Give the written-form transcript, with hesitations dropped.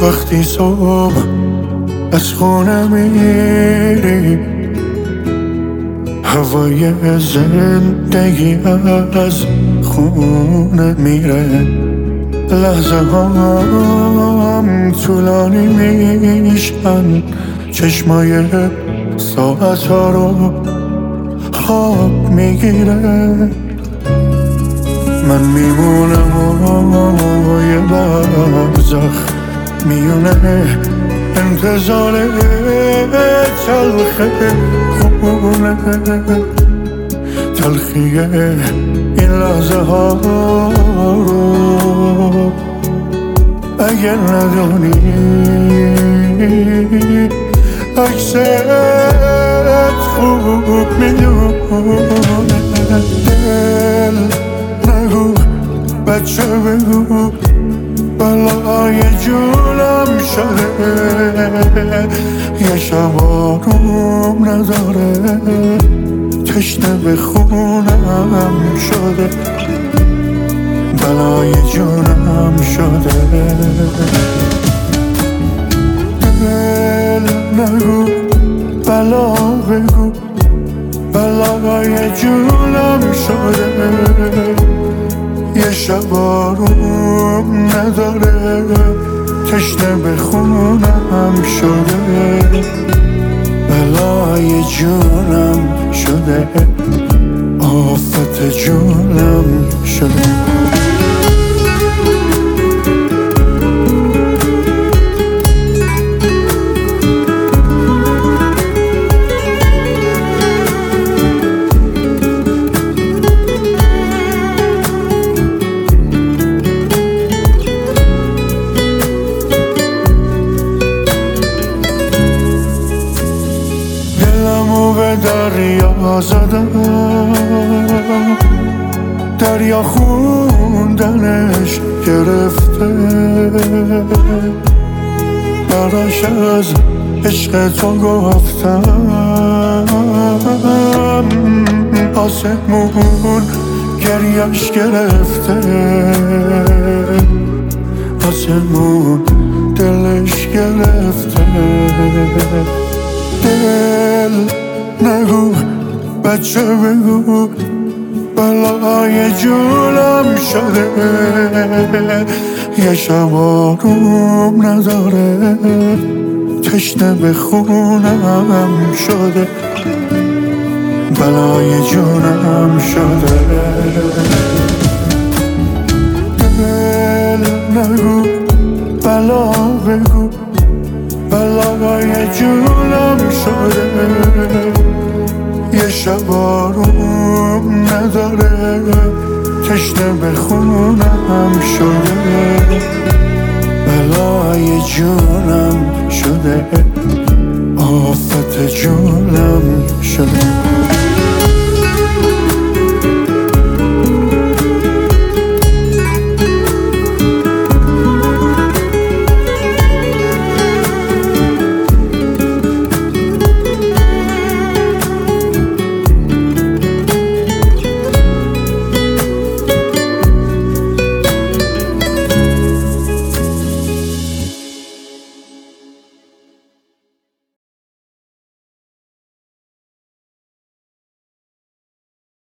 وقتی صبح از خونه میری، هوای زندگی از خونه میره. لحظه هم طولانی میشن، چشمای ساعت ها رو خواب میگیره. من میمونم و یه برزخ میونه انتظار تلخ خونه، تلخی این لحظه ها رو اگر ندانی. عکست خوب میدونه. دل نگو بچه بگو بلای جونم شده، یه شب آروم نداره، تشنه به خونم شده، بلای جونم شده. دل نگو بلا بگو بلای جونم شده، یه شب آروم نداره، تشنه به خونم شده، بلای جونم شده، آفت جونم شده. به دریا زدم، دریا خوندنش گرفته، براش از عشق تو گفتم، آسمون گریش گرفته، آسمون دلش گرفته. دل نگو بچه بگو بلای جونم شده، یه شب آروم نداره، تشنه به خونم شده، بلای جونم شده. دل نگو بلا بگو بلای جونم شده، یه شب آروم نداره، تشنه به خونم شده، بلای جونم شده، آفت جونم شده.